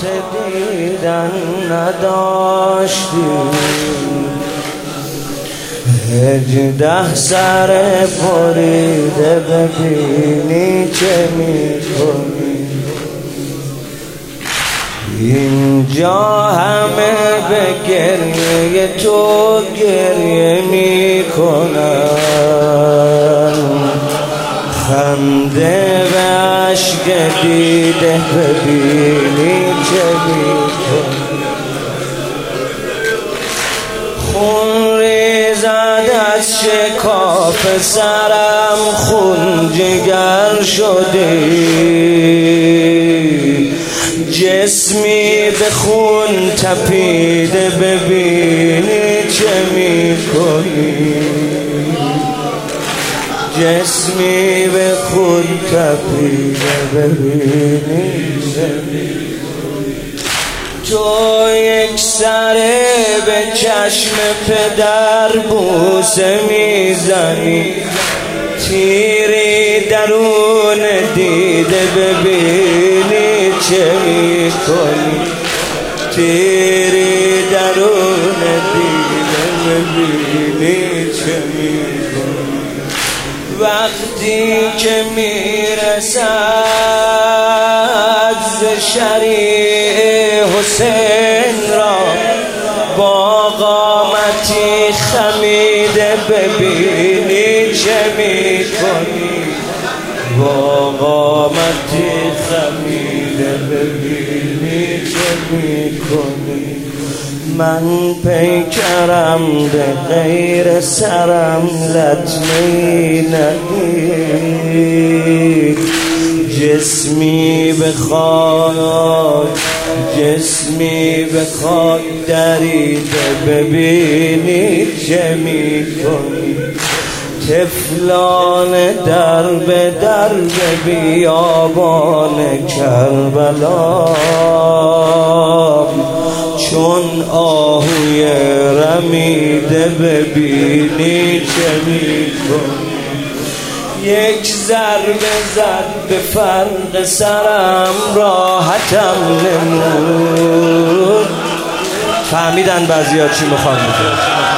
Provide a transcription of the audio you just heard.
دیدن نداشتیم 18 سر بریده ببینی چه میکنی اینجا همه به گریه تو گریه میکنن خنده و عشق دیده ببینی چه میکنی خون ریزد از شکاف سرم خون جگر شده جسمی به خون تپیده ببینی چه میکنی جسمی به خون تپیده ببینی چه میکنی تو یک سره به چشم پدر بوسه میزنی تیری درون دیده ببینی چه میکنی تیری درون دیده ببینی چه میکنی وقتی که میرسد ز شریع حسین را با قامتی خمیده ببینی چه میکنی با قامتی خمیده ببینی چه میکنی من پیکرم به غیر سرم لطمه‌ای ندید جسمی به خاک دریده ببینی چه میکنی طفلان در به بیابان کربلا چون آهوی رمیده ببینی چه میکنی یک ضربه زد به فرق سرم راحتم نمود فهمیدن بعضی ها چی میخوام بگم